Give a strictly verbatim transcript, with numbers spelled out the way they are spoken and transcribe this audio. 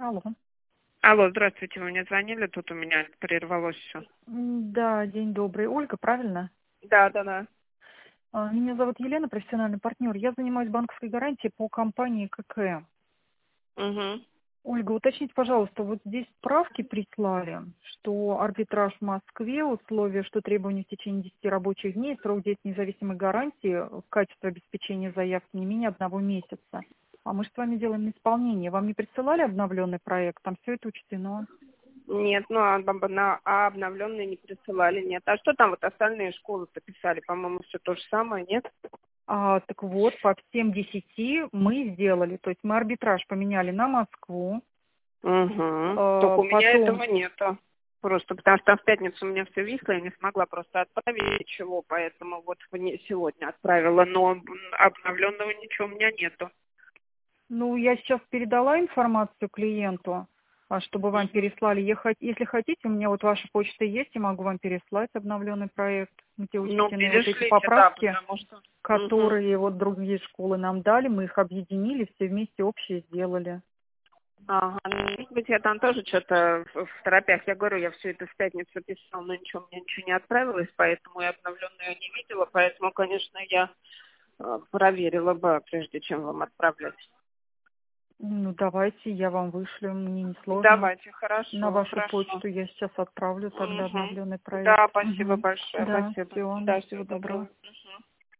Алло. Алло, здравствуйте, вы мне звонили, тут у меня прервалось все. М, Да, день добрый. Ольга, правильно? Да, да, да. А, Меня зовут Елена, профессиональный партнер. Я занимаюсь банковской гарантией по компании КК. Угу. Ольга, уточните, пожалуйста, вот здесь справки прислали, что арбитраж в Москве, условия, что требования в течение десяти рабочих дней, срок действия независимой гарантии в качестве обеспечения заявки не менее одного месяца. А мы же с вами делаем исполнение. Вам не присылали обновленный проект? Там все это учтено. Нет, ну а, об- на, а обновленные не присылали, нет. А что там вот остальные школы-то писали? По-моему, все то же самое, нет? А, так вот, по всем десяти мы сделали. То есть мы арбитраж поменяли на Москву. Угу. А, Только у меня потом, этого нету. Просто потому что там в пятницу у меня все висло, я не смогла просто отправить ничего, поэтому вот вне- сегодня отправила, но обновленного ничего у меня нету. ну, я сейчас передала информацию клиенту, а, чтобы вам Мгм. переслали. Я хот- Если хотите, у меня вот ваша почта есть, я могу вам переслать обновленный проект, где Ну, учтены вот эти перешлите, да, поправки, потому что... Мгм. которые вот другие школы нам дали. Мы их объединили, все вместе общие сделали. Ага, ну, может быть, я там тоже что-то в, в торопях. Я говорю, я все это в пятницу писала, но ничего, мне ничего не отправилось, поэтому я обновленную не видела, поэтому, конечно, я э, проверила бы, прежде чем вам отправлять. Ну, давайте, я вам вышлю, мне не сложно. Давайте, На хорошо, вашу хорошо. почту я сейчас отправлю тогда Угу. обновленный проект. Да, спасибо Угу. большое, Да, спасибо. все, Да, всего всего доброго. доброго. Мгм.